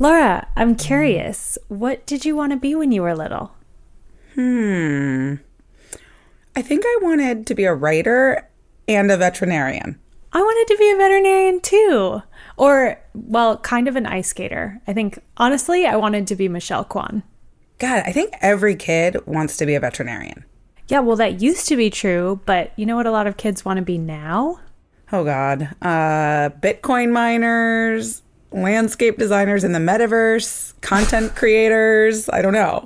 Laura, I'm curious. What did you want to be when you were little? I think I wanted to be a writer and a veterinarian. I wanted to be a veterinarian too. Or, well, kind of an ice skater. I think, honestly, I wanted to be Michelle Kwan. God, I think every kid wants to be a veterinarian. Yeah, well, that used to be true, but you know what a lot of kids want to be now? Oh, God. Bitcoin miners, landscape designers in the metaverse, content creators. I don't know.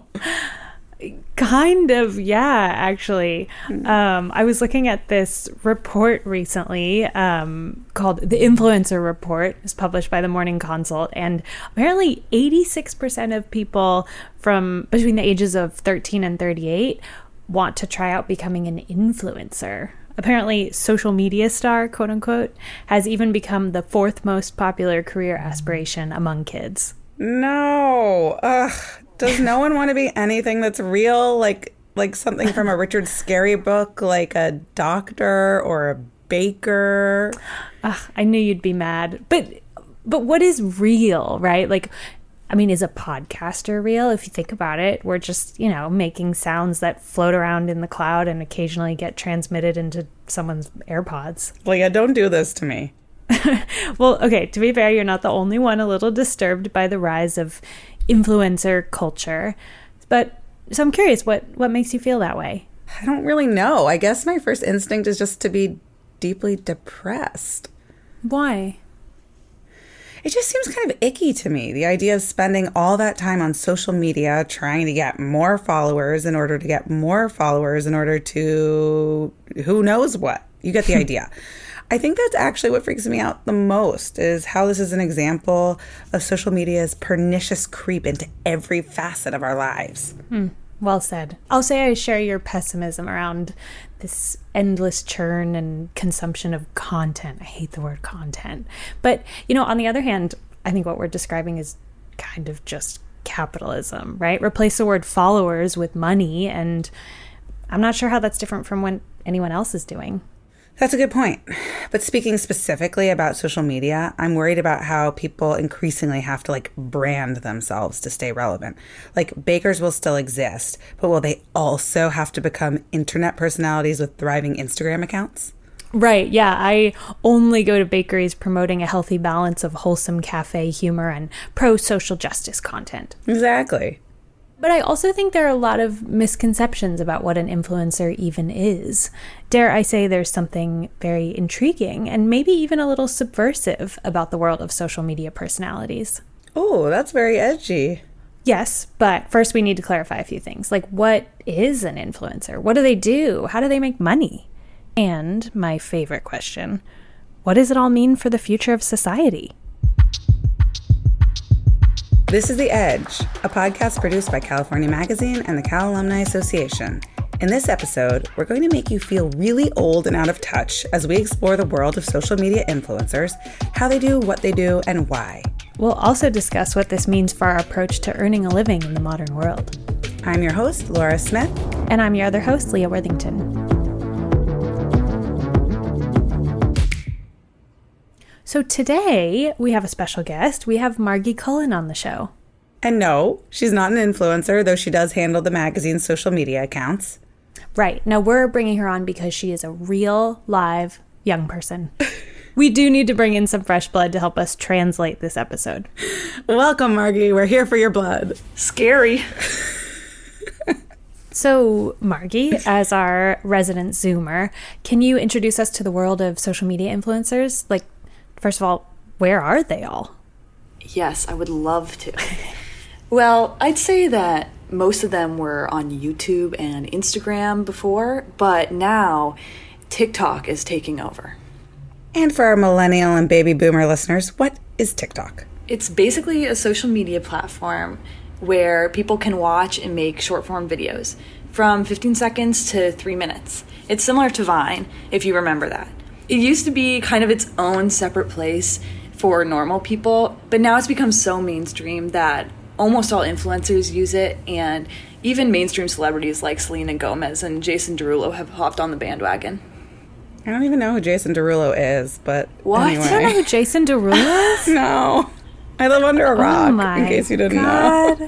Kind of, yeah, actually. I was looking at this report recently called The Influencer Report. It's published by the Morning Consult. And apparently 86% of people from between the ages of 13 and 38 want to try out becoming an influencer. Apparently, social media star, quote unquote, has even become the fourth most popular career aspiration among kids. No. Ugh. Does no one want to be anything that's real? Like something from a Richard Scarry book, like a doctor or a baker? I knew you'd be mad. But what is real, right? Like, I mean, is a podcaster real? If you think about it, we're just, making sounds that float around in the cloud and occasionally get transmitted into someone's AirPods. Leah, don't do this to me. Well, okay, to be fair, you're not the only one a little disturbed by the rise of influencer culture. But so I'm curious, what makes you feel that way? I don't really know. I guess my first instinct is just to be deeply depressed. Why? It just seems kind of icky to me, the idea of spending all that time on social media trying to get more followers in order to get more followers in order to who knows what. You get the idea. I think that's actually what freaks me out the most, is how this is an example of social media's pernicious creep into every facet of our lives. Well said. I'll say I share your pessimism around this endless churn and consumption of content. I hate the word content. But, on the other hand, I think what we're describing is kind of just capitalism, right? Replace the word followers with money, and I'm not sure how that's different from what anyone else is doing. That's a good point. But speaking specifically about social media, I'm worried about how people increasingly have to brand themselves to stay relevant. Bakers will still exist, but will they also have to become internet personalities with thriving Instagram accounts? Right, yeah. I only go to bakeries promoting a healthy balance of wholesome cafe humor and pro-social justice content. Exactly. But I also think there are a lot of misconceptions about what an influencer even is. Dare I say there's something very intriguing and maybe even a little subversive about the world of social media personalities. Oh, that's very edgy. Yes, but first we need to clarify a few things. What is an influencer? What do they do? How do they make money? And my favorite question, what does it all mean for the future of society? This is The Edge, a podcast produced by California Magazine and the Cal Alumni Association. In this episode, we're going to make you feel really old and out of touch as we explore the world of social media influencers, how they do what they do, and why. We'll also discuss what this means for our approach to earning a living in the modern world. I'm your host, Laura Smith. And I'm your other host, Leah Worthington. So today, we have a special guest. We have Margie Cullen on the show. And no, she's not an influencer, though she does handle the magazine's social media accounts. Right. Now, we're bringing her on because she is a real, live, young person. We do need to bring in some fresh blood to help us translate this episode. Welcome, Margie. We're here for your blood. Scary. So, Margie, as our resident Zoomer, can you introduce us to the world of social media influencers? First of all, where are they all? Yes, I would love to. Well, I'd say that most of them were on YouTube and Instagram before, but now TikTok is taking over. And for our millennial and baby boomer listeners, what is TikTok? It's basically a social media platform where people can watch and make short-form videos from 15 seconds to 3 minutes. It's similar to Vine, if you remember that. It used to be kind of its own separate place for normal people, but now it's become so mainstream that almost all influencers use it, and even mainstream celebrities like Selena Gomez and Jason Derulo have hopped on the bandwagon. I don't even know who Jason Derulo is, but What? anyway. You don't know who Jason Derulo is? No. I live under a rock, my in case you didn't know.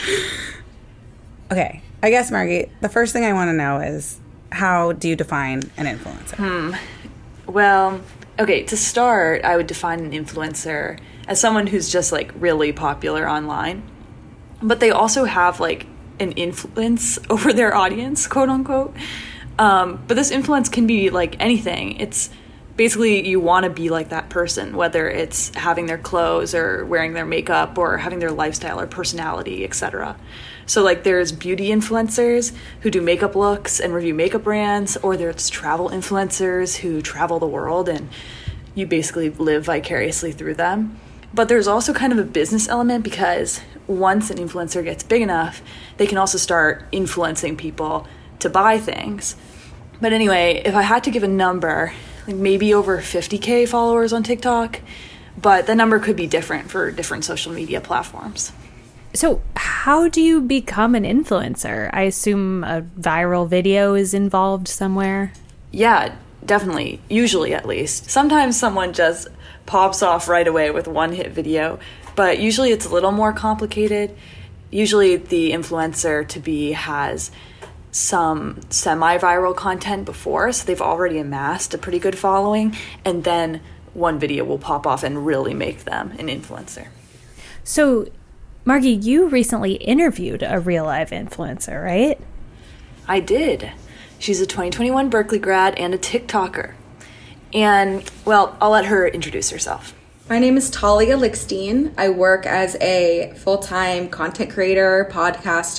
Okay, I guess, Margie, the first thing I want to know is, how do you define an influencer? Well, okay, to start, I would define an influencer as someone who's just like really popular online, but they also have like an influence over their audience, quote unquote. But this influence can be like anything. It's basically you want to be like that person, whether it's having their clothes or wearing their makeup or having their lifestyle or personality, etc. So like there's beauty influencers who do makeup looks and review makeup brands, or there's travel influencers who travel the world and you basically live vicariously through them. But there's also kind of a business element, because once an influencer gets big enough, they can also start influencing people to buy things. But anyway, if I had to give a number, like maybe over 50K followers on TikTok, but the number could be different for different social media platforms. So how do you become an influencer? I assume a viral video is involved somewhere. Yeah, definitely. Usually, at least. Sometimes someone just pops off right away with one hit video, but usually it's a little more complicated. Usually the influencer to be has some semi-viral content before, so they've already amassed a pretty good following, and then one video will pop off and really make them an influencer. So, Margie, you recently interviewed a real life influencer, right? I did. She's a 2021 Berkeley grad and a TikToker. And, well, I'll let her introduce herself. My name is Talia Lickstein. I work as a full-time content creator, podcast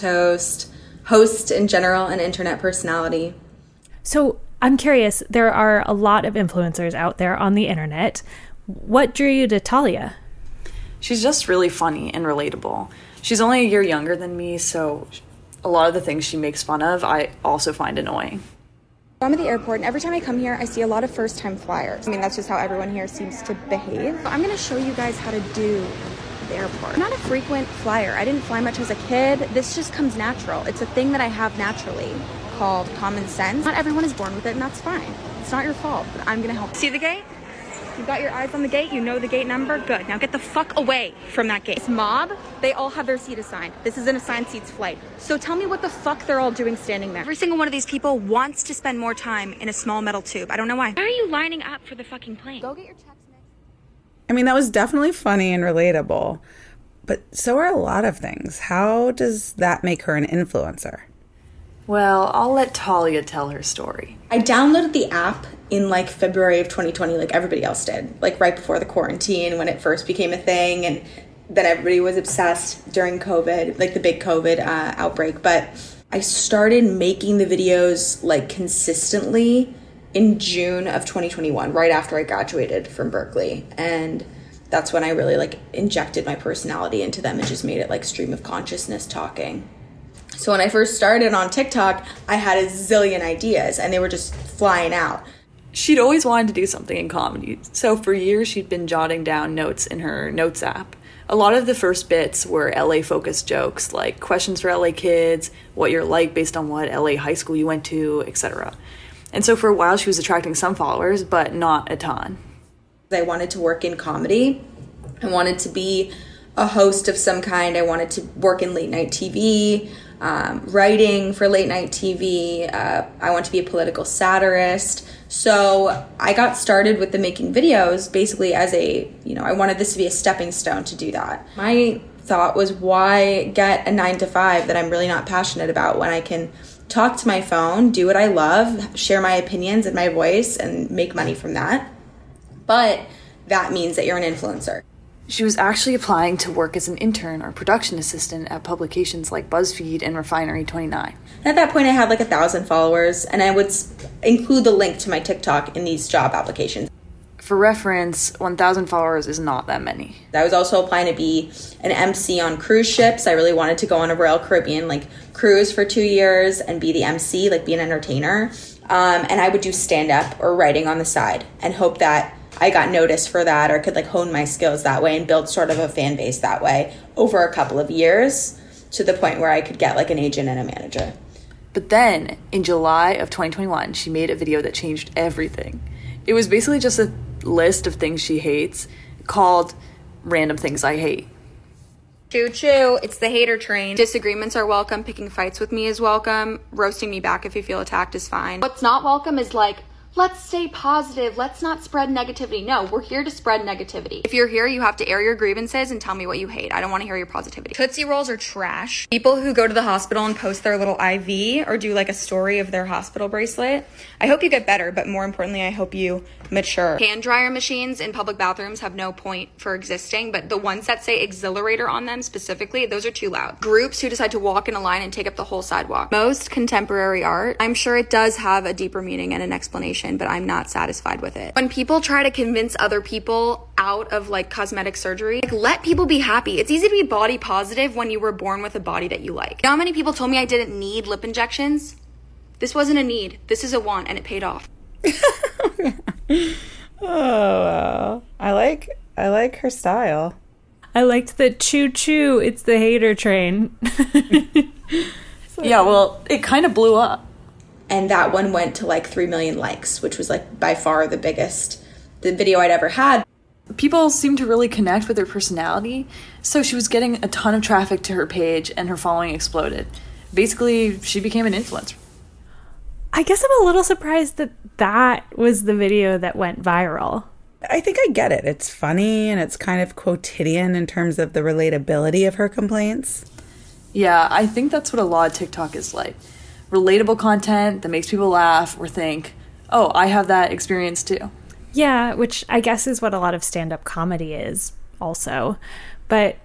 host in general, and internet personality. So I'm curious, there are a lot of influencers out there on the internet. What drew you to Talia? She's just really funny and relatable. She's only a year younger than me, so a lot of the things she makes fun of, I also find annoying. I'm at the airport, and every time I come here, I see a lot of first-time flyers. I mean, that's just how everyone here seems to behave. I'm going to show you guys how to do the airport. I'm not a frequent flyer. I didn't fly much as a kid. This just comes natural. It's a thing that I have naturally called common sense. Not everyone is born with it, and that's fine. It's not your fault, but I'm going to help. See the gate? You've got your eyes on the gate. You know the gate number. Good. Now get the fuck away from that gate. This mob, they all have their seat assigned. This is an assigned seats flight. So tell me what the fuck they're all doing standing there. Every single one of these people wants to spend more time in a small metal tube. I don't know why. Why are you lining up for the fucking plane? Go get your checks mixed. I mean, that was definitely funny and relatable, but so are a lot of things. How does that make her an influencer? Well, I'll let Talia tell her story. I downloaded the app in like February of 2020, like everybody else did, like right before the quarantine when it first became a thing, and then everybody was obsessed during COVID, like the big COVID outbreak. But I started making the videos like consistently in June of 2021, right after I graduated from Berkeley, and that's when I really like injected my personality into them and just made it like stream of consciousness talking. So when I first started on TikTok, I had a zillion ideas and they were just flying out. She'd always wanted to do something in comedy, so for years she'd been jotting down notes in her notes app. A lot of the first bits were LA-focused jokes, like questions for LA kids, what you're like based on what LA high school you went to, etc. And so for a while she was attracting some followers, but not a ton. I wanted to work in comedy. I wanted to be a host of some kind. I wanted to work in late night TV, writing for late night TV. I want to be a political satirist. So I got started with the making videos basically as I wanted this to be a stepping stone to do that. My thought was, why get a 9-to-5 that I'm really not passionate about when I can talk to my phone, do what I love, share my opinions and my voice, and make money from that. But that means that you're an influencer. She was actually applying to work as an intern or production assistant at publications like BuzzFeed and Refinery29. At that point, I had like 1,000 followers, and I would include the link to my TikTok in these job applications. For reference, 1,000 followers is not that many. I was also applying to be an MC on cruise ships. I really wanted to go on a Royal Caribbean cruise for 2 years and be the MC, be an entertainer. And I would do stand-up or writing on the side and hope that I got noticed for that or could hone my skills that way and build sort of a fan base that way over a couple of years to the point where I could get an agent and a manager. But then in July of 2021, she made a video that changed everything. It was basically just a list of things she hates called random things I hate. Choo choo, it's the hater train. Disagreements are welcome. Picking fights with me is welcome. Roasting me back if you feel attacked is fine. What's not welcome is like, let's stay positive. Let's not spread negativity. No, we're here to spread negativity. If you're here, you have to air your grievances and tell me what you hate. I don't want to hear your positivity. Tootsie Rolls are trash. People who go to the hospital and post their little IV or do like a story of their hospital bracelet, I hope you get better, but more importantly, I hope you mature. Hand dryer machines in public bathrooms have no point for existing, but the ones that say exhilarator on them specifically, those are too loud. Groups who decide to walk in a line and take up the whole sidewalk. Most contemporary art, I'm sure it does have a deeper meaning and an explanation, but I'm not satisfied with it. When people try to convince other people out of like cosmetic surgery, like, let people be happy. It's easy to be body positive when you were born with a body that you like. You know how many people told me I didn't need lip injections? This wasn't a need. This is a want, and it paid off. Oh, wow. I like her style. I liked the choo choo, it's the hater train. Yeah, well, it kind of blew up. And that one went to like 3 million likes, which was like by far the video I'd ever had. People seemed to really connect with her personality, so she was getting a ton of traffic to her page and her following exploded. Basically, she became an influencer. I guess I'm a little surprised that was the video that went viral. I think I get it. It's funny and it's kind of quotidian in terms of the relatability of her complaints. Yeah, I think that's what a lot of TikTok is like. Relatable content that makes people laugh or think, oh, I have that experience too. Yeah, which I guess is what a lot of stand-up comedy is also. But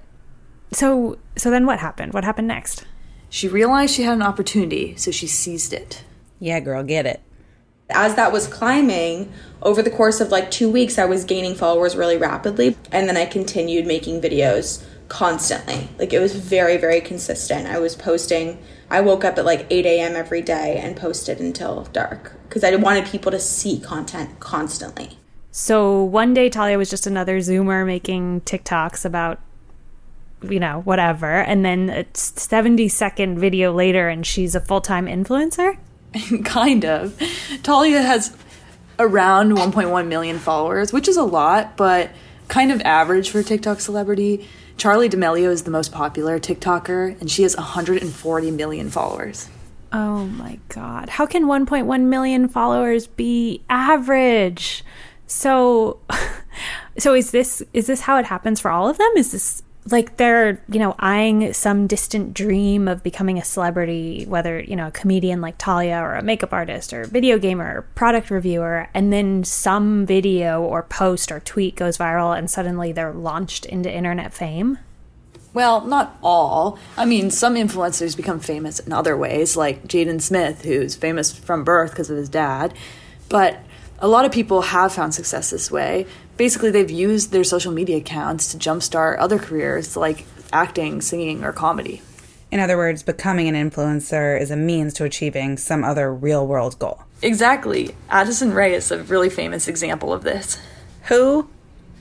so then what happened? What happened next? She realized she had an opportunity, so she seized it. Yeah, girl, get it. As that was climbing, over the course of like 2 weeks, I was gaining followers really rapidly. And then I continued making videos constantly. Like, it was very, very consistent. I was posting. I woke up at like 8 a.m. every day and posted until dark because I wanted people to see content constantly. So one day Talia was just another Zoomer making TikToks about, whatever. And then a 70-second video later and she's a full-time influencer? Kind of. Talia has around 1.1 million followers, which is a lot, but kind of average for a TikTok celebrity. Charli D'Amelio is the most popular TikToker, and she has 140 million followers. Oh my God. How can 1.1 million followers be average? So is this how it happens for all of them? Is this like they're, eyeing some distant dream of becoming a celebrity, whether, a comedian like Talia or a makeup artist or a video gamer or product reviewer, and then some video or post or tweet goes viral and suddenly they're launched into internet fame? Well, not all. I mean, some influencers become famous in other ways, like Jaden Smith, who's famous from birth because of his dad. But a lot of people have found success this way. Basically, they've used their social media accounts to jumpstart other careers like acting, singing, or comedy. In other words, becoming an influencer is a means to achieving some other real-world goal. Exactly. Addison Rae is a really famous example of this. Who?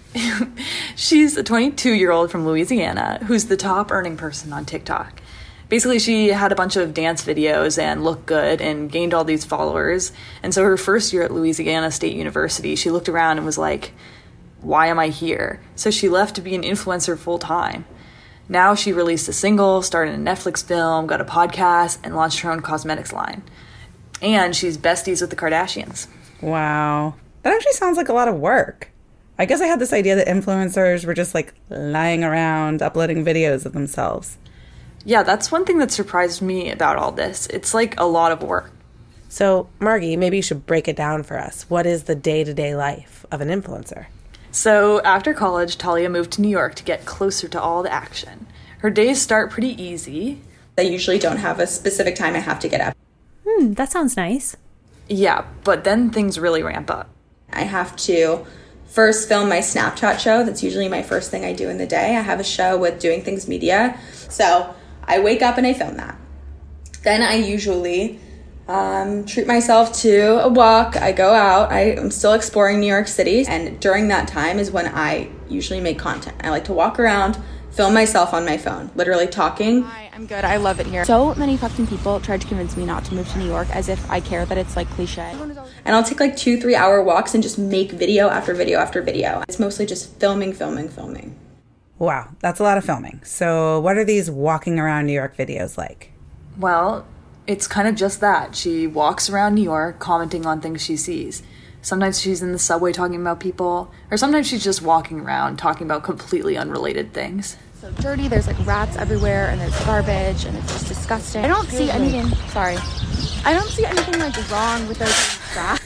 She's a 22-year-old from Louisiana who's the top earning person on TikTok. Basically, she had a bunch of dance videos and looked good and gained all these followers. And so her first year at Louisiana State University, she looked around and was like, why am I here? So she left to be an influencer full time. Now she released a single, started a Netflix film, got a podcast, and launched her own cosmetics line. And she's besties with the Kardashians. Wow. That actually sounds like a lot of work. I guess I had this idea that influencers were just like lying around, uploading videos of themselves. Yeah, that's one thing that surprised me about all this. It's like a lot of work. So, Margie, maybe you should break it down for us. What is the day-to-day life of an influencer? So, after college, Talia moved to New York to get closer to all the action. Her days start pretty easy. I usually don't have a specific time I have to get up. That sounds nice. Yeah, but then things really ramp up. I have to first film my Snapchat show. That's usually my first thing I do in the day. I have a show with Doing Things Media. So I wake up and I film that. Then I usually treat myself to a walk. I go out. I'm still exploring New York City. And during that time is when I usually make content. I like to walk around, film myself on my phone, literally talking. Hi, I'm good. I love it here. So many fucking people tried to convince me not to move to New York as if I care that it's like cliche. And I'll take like 2-3 hour walks and just make video after video after video. It's mostly just filming. Wow, that's a lot of filming. So what are these walking around New York videos like? Well, it's kind of just that. She walks around New York commenting on things she sees. Sometimes she's in the subway talking about people, or sometimes she's just walking around talking about completely unrelated things. So dirty, there's like rats everywhere, and there's garbage, and it's just disgusting. I don't see anything, I don't see anything like wrong with those rats.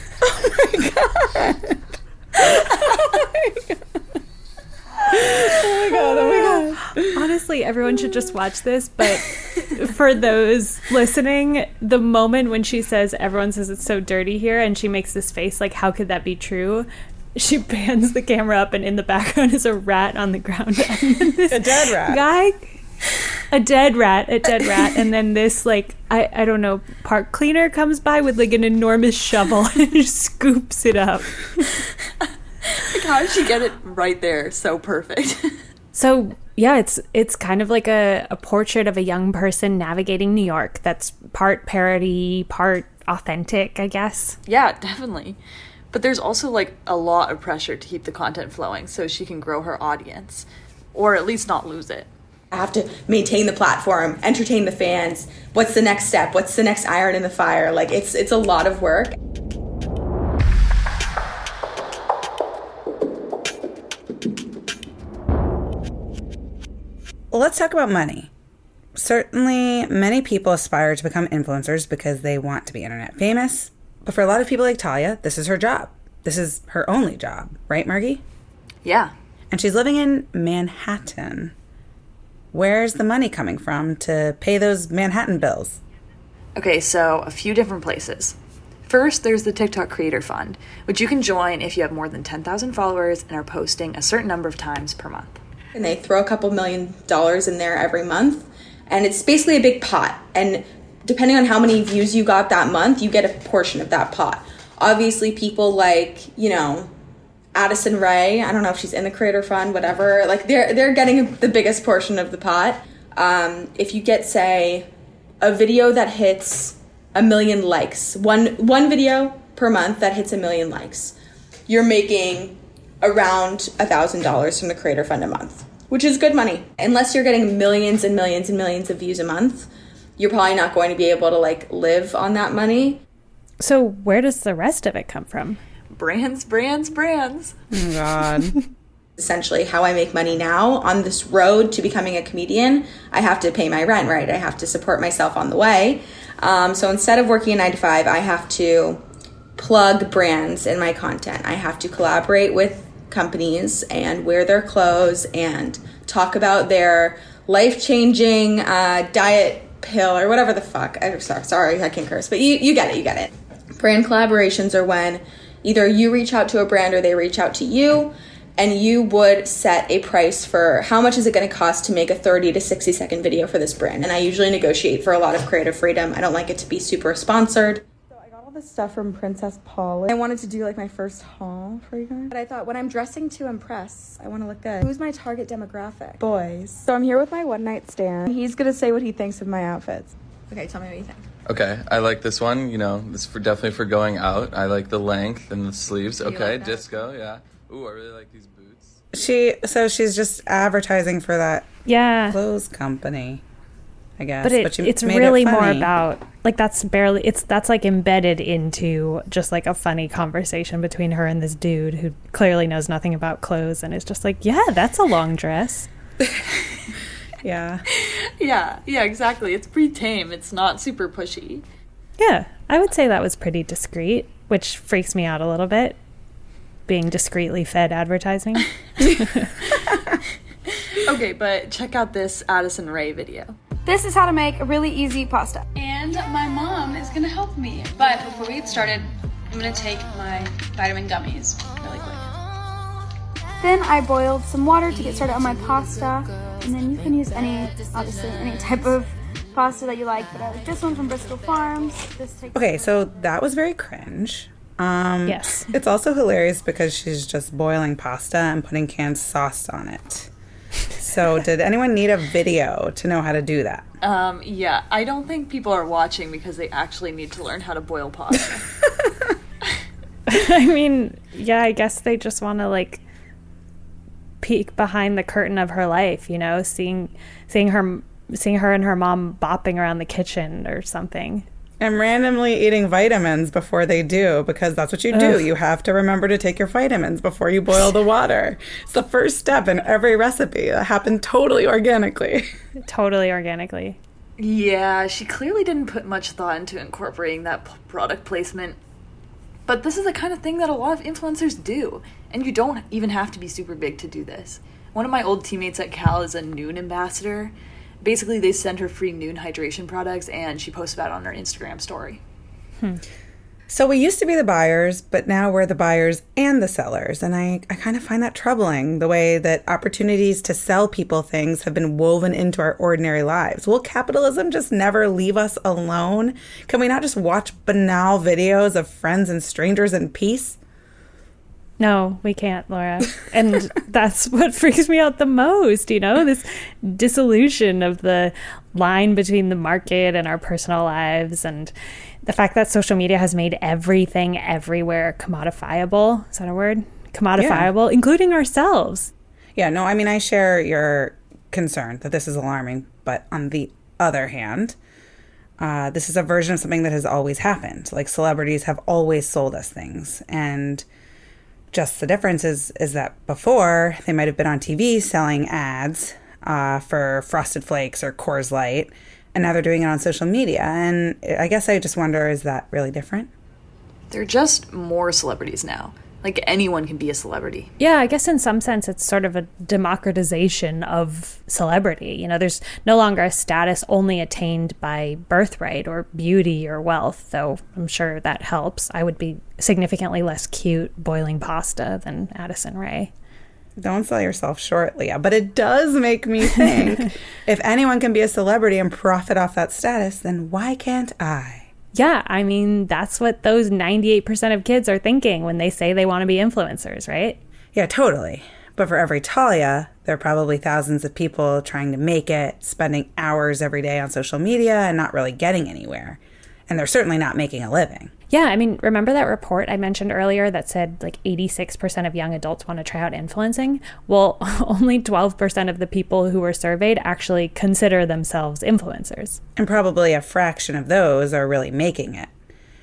Oh my god. Honestly, everyone should just watch this, but for those listening, the moment when she says, everyone says it's so dirty here, and she makes this face like, how could that be true? She pans the camera up, and in the background is a rat on the ground. And then this A dead rat. guy, a dead rat, and then this, like, I don't know, park cleaner comes by with like an enormous shovel and just scoops it up. Like, how did she get it right there so perfect? So yeah, it's kind of like a portrait of a young person navigating New York that's part parody, part authentic, I guess. Yeah, definitely. But there's also like a lot of pressure to keep the content flowing so she can grow her audience, or at least not lose it. I have to maintain the platform, entertain the fans. What's the next step? What's the next iron in the fire? Like, it's a lot of work. Well, let's talk about money. Certainly, many people aspire to become influencers because they want to be internet famous. But for a lot of people like Talia, this is her job. This is her only job. Right, Margie? Yeah. And she's living in Manhattan. Where's the money coming from to pay those Manhattan bills? Okay, so a few different places. First, there's the TikTok Creator Fund, which you can join if you have more than 10,000 followers and are posting a certain number of times per month. And they throw a couple $1 million in there every month. And it's basically a big pot. And depending on how many views you got that month, you get a portion of that pot. Obviously, people like, Addison Rae, I don't know if she's in the Creator Fund, whatever, like they're getting the biggest portion of the pot. If you get, say, a video that hits 1 million likes, one video per month that hits 1 million likes, you're making around $1,000 from the Creator Fund a month, which is good money. Unless you're getting millions and millions and millions of views a month, you're probably not going to be able to like live on that money. So where does the rest of it come from? Brands. Oh, God. Essentially, how I make money now on this road to becoming a comedian, I have to pay my rent, right? I have to support myself on the way. So instead of working a 9 to 5, I have to plug brands in my content. I have to collaborate with companies and wear their clothes and talk about their life-changing diet pill or whatever the fuck. I'm sorry, I can't curse, but you get it. Brand collaborations are when either you reach out to a brand or they reach out to you, and you would set a price for how much is it going to cost to make a 30 to 60 second video for this brand. And I usually negotiate for a lot of creative freedom. I don't like it to be super sponsored. So I got all this stuff from Princess Paula. I wanted to do like my first haul for you guys. But I thought when I'm dressing to impress, I want to look good. Who's my target demographic? Boys. So I'm here with my one night stand. He's going to say what he thinks of my outfits. Okay, tell me what you think. Okay, I like this one. This is definitely for going out. I like the length and the sleeves. Okay, like disco, yeah. Ooh, I really like these boots. She's just advertising for that clothes company, I guess. But it's really more about, like, that's like embedded into just like a funny conversation between her and this dude who clearly knows nothing about clothes and is just like, yeah, that's a long dress. Yeah. Yeah, exactly. It's pretty tame. It's not super pushy. Yeah, I would say that was pretty discreet, which freaks me out a little bit, being discreetly fed advertising. Okay, but check out this Addison Rae video. This is how to make a really easy pasta. And my mom is gonna help me. But before we get started, I'm gonna take my vitamin gummies really quick. Then I boiled some water to get started on my pasta. And then you can use any type of pasta that you like. But I like this one from Bristol Farms. Okay, so that was very cringe. Yes. It's also hilarious because she's just boiling pasta and putting canned sauce on it. So did anyone need a video to know how to do that? Yeah, I don't think people are watching because they actually need to learn how to boil pasta. I mean, yeah, I guess they just want to, like, peek behind the curtain of her life, you know, seeing her and her mom bopping around the kitchen or something. And randomly eating vitamins before they do, because that's what you do. You have to remember to take your vitamins before you boil the water. It's the first step in every recipe. That happened totally organically. Totally organically. Yeah, she clearly didn't put much thought into incorporating that product placement. But this is the kind of thing that a lot of influencers do. And you don't even have to be super big to do this. One of my old teammates at Cal is a Noon ambassador. Basically, they send her free Noon hydration products, and she posts about it on her Instagram story. So we used to be the buyers, but now we're the buyers and the sellers. And I kind of find that troubling, the way that opportunities to sell people things have been woven into our ordinary lives. Will capitalism just never leave us alone? Can we not just watch banal videos of friends and strangers in peace? No, we can't, Laura. And that's what freaks me out the most, you know, this dissolution of the line between the market and our personal lives, and the fact that social media has made everything everywhere commodifiable. Is that a word? Commodifiable, yeah. Including ourselves. Yeah, no, I mean, I share your concern that this is alarming, but on the other hand, this is a version of something that has always happened. Like, celebrities have always sold us things, and just the difference is that before, they might have been on TV selling ads for Frosted Flakes or Coors Light, and now they're doing it on social media. And I guess I just wonder, is that really different? They're just more celebrities now. Like, anyone can be a celebrity. Yeah, I guess in some sense it's sort of a democratization of celebrity. You know, there's no longer a status only attained by birthright or beauty or wealth, though I'm sure that helps. I would be significantly less cute boiling pasta than Addison Rae. Don't sell yourself short, Leah. But it does make me think, if anyone can be a celebrity and profit off that status, then why can't I? Yeah, I mean, that's what those 98% of kids are thinking when they say they want to be influencers, right? Yeah, totally. But for every Talia, there are probably thousands of people trying to make it, spending hours every day on social media and not really getting anywhere. And they're certainly not making a living. Yeah, I mean, remember that report I mentioned earlier that said like 86% of young adults want to try out influencing? Well, only 12% of the people who were surveyed actually consider themselves influencers. And probably a fraction of those are really making it.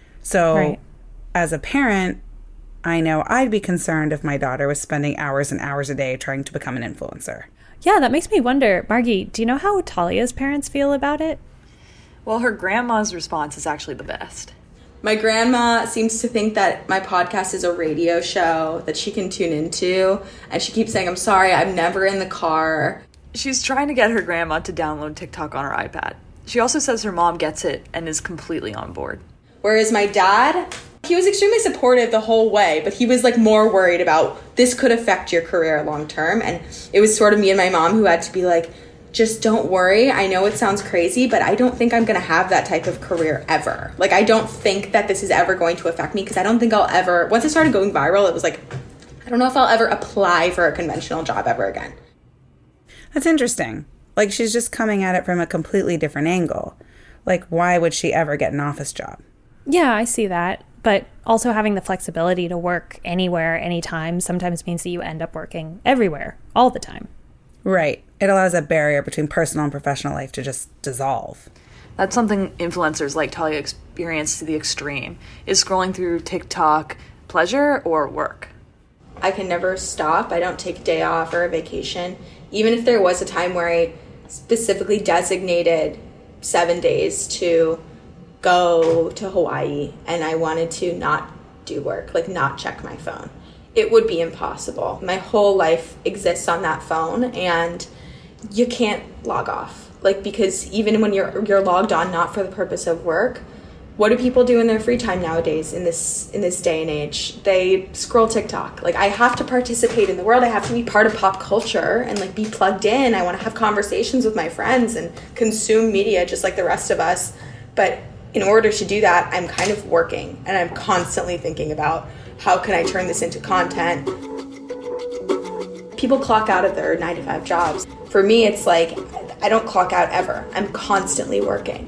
So right. As a parent, I know I'd be concerned if my daughter was spending hours and hours a day trying to become an influencer. Yeah, that makes me wonder, Margie, do you know how Talia's parents feel about it? Well, her grandma's response is actually the best. My grandma seems to think that my podcast is a radio show that she can tune into. And she keeps saying, I'm sorry, I'm never in the car. She's trying to get her grandma to download TikTok on her iPad. She also says her mom gets it and is completely on board. Whereas my dad, he was extremely supportive the whole way, but he was like more worried about this could affect your career long term. And it was sort of me and my mom who had to be like, just don't worry. I know it sounds crazy, but I don't think I'm going to have that type of career ever. Like, I don't think that this is ever going to affect me, because I don't think I'll ever, once it started going viral, it was like, I don't know if I'll ever apply for a conventional job ever again. That's interesting. Like, she's just coming at it from a completely different angle. Like, why would she ever get an office job? Yeah, I see that. But also having the flexibility to work anywhere, anytime, sometimes means that you end up working everywhere, all the time. Right. It allows a barrier between personal and professional life to just dissolve. That's something influencers like Talia experience to the extreme. Is scrolling through TikTok pleasure or work? I can never stop. I don't take a day off or a vacation. Even if there was a time where I specifically designated 7 days to go to Hawaii and I wanted to not do work, like not check my phone, it would be impossible. My whole life exists on that phone, and you can't log off. Like, because even when you're logged on not for the purpose of work, what do people do in their free time nowadays in this day and age? They scroll TikTok. Like, I have to participate in the world. I have to be part of pop culture and like be plugged in. I want to have conversations with my friends and consume media just like the rest of us. But in order to do that, I'm kind of working, and I'm constantly thinking about how can I turn this into content. People clock out of their 9-to-5 jobs. For me, it's like, I don't clock out ever. I'm constantly working.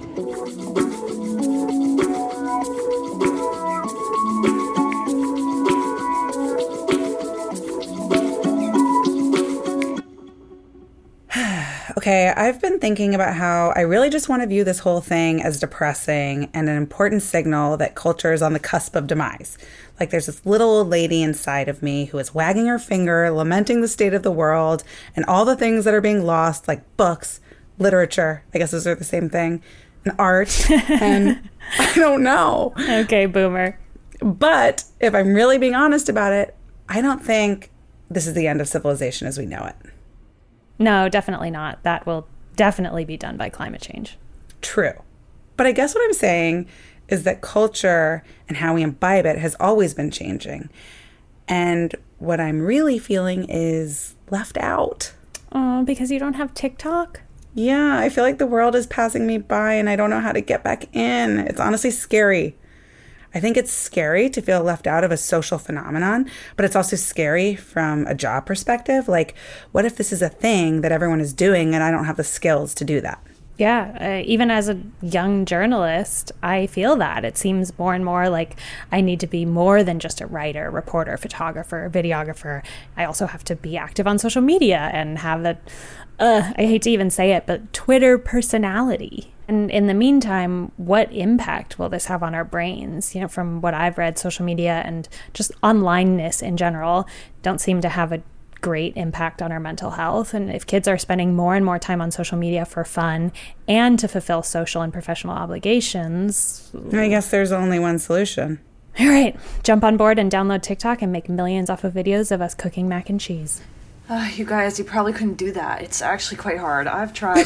Okay, I've been thinking about how I really just want to view this whole thing as depressing and an important signal that culture is on the cusp of demise. Like there's this little old lady inside of me who is wagging her finger, lamenting the state of the world and all the things that are being lost, like books, literature, I guess those are the same thing, and art, and I don't know. Okay, boomer. But if I'm really being honest about it, I don't think this is the end of civilization as we know it. No, definitely not. That will definitely be done by climate change. True. But I guess what I'm saying is that culture and how we imbibe it has always been changing. And what I'm really feeling is left out. Oh, because you don't have TikTok? Yeah, I feel like the world is passing me by and I don't know how to get back in. It's honestly scary. I think it's scary to feel left out of a social phenomenon, but it's also scary from a job perspective. Like, what if this is a thing that everyone is doing and I don't have the skills to do that? Yeah, even as a young journalist, I feel that. It seems more and more like I need to be more than just a writer, reporter, photographer, videographer. I also have to be active on social media and have that, I hate to even say it, but Twitter personality. And in the meantime, what impact will this have on our brains? You know, from what I've read, social media and just onlineness in general don't seem to have a great impact on our mental health. And if kids are spending more and more time on social media for fun and to fulfill social and professional obligations, I guess there's only one solution. All right, jump on board and download TikTok and make millions off of videos of us cooking mac and cheese. You guys, you probably couldn't do that. It's actually quite hard. I've tried.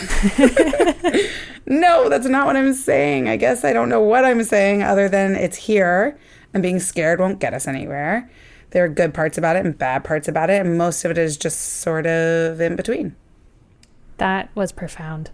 No, that's not what I'm saying. I guess I don't know what I'm saying other than it's here and being scared won't get us anywhere. There are good parts about it and bad parts about it, and most of it is just sort of in between. That was profound.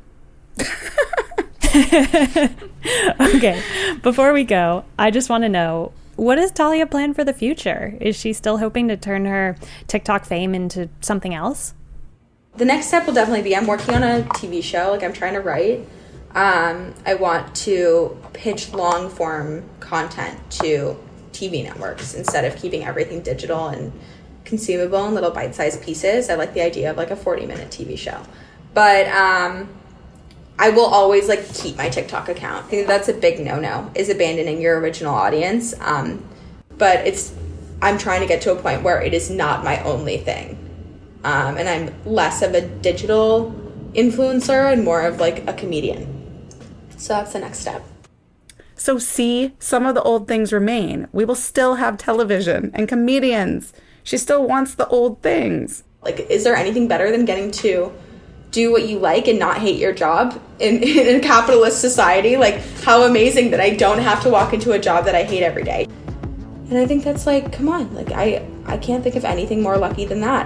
Okay, before we go, I just want to know, what does Talia plan for the future? Is she still hoping to turn her TikTok fame into something else? The next step will definitely be I'm working on a TV show. Like, I'm trying to write. I want to pitch long form content to TV networks instead of keeping everything digital and consumable in little bite-sized pieces. I like the idea of like a 40-minute TV show. But I will always like keep my TikTok account. I think that's a big no-no, is abandoning your original audience. But I'm trying to get to a point where it is not my only thing. And I'm less of a digital influencer and more of like a comedian. So that's the next step. So see, some of the old things remain. We will still have television and comedians. She still wants the old things. Like, is there anything better than getting to do what you like and not hate your job in a capitalist society? Like, how amazing that I don't have to walk into a job that I hate every day. And I think that's like, come on, like I can't think of anything more lucky than that.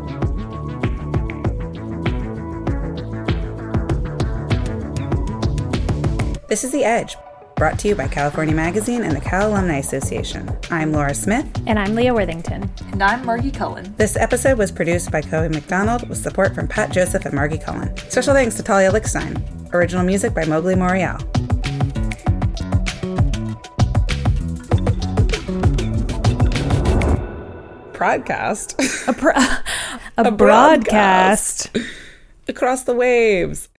This is The Edge, brought to you by California Magazine and the Cal Alumni Association. I'm Laura Smith. And I'm Leah Worthington. And I'm Margie Cullen. This episode was produced by Chloe McDonald with support from Pat Joseph and Margie Cullen. Special thanks to Talia Lickstein. Original music by Mowgli Morial. Broadcast. A broadcast. Across the waves.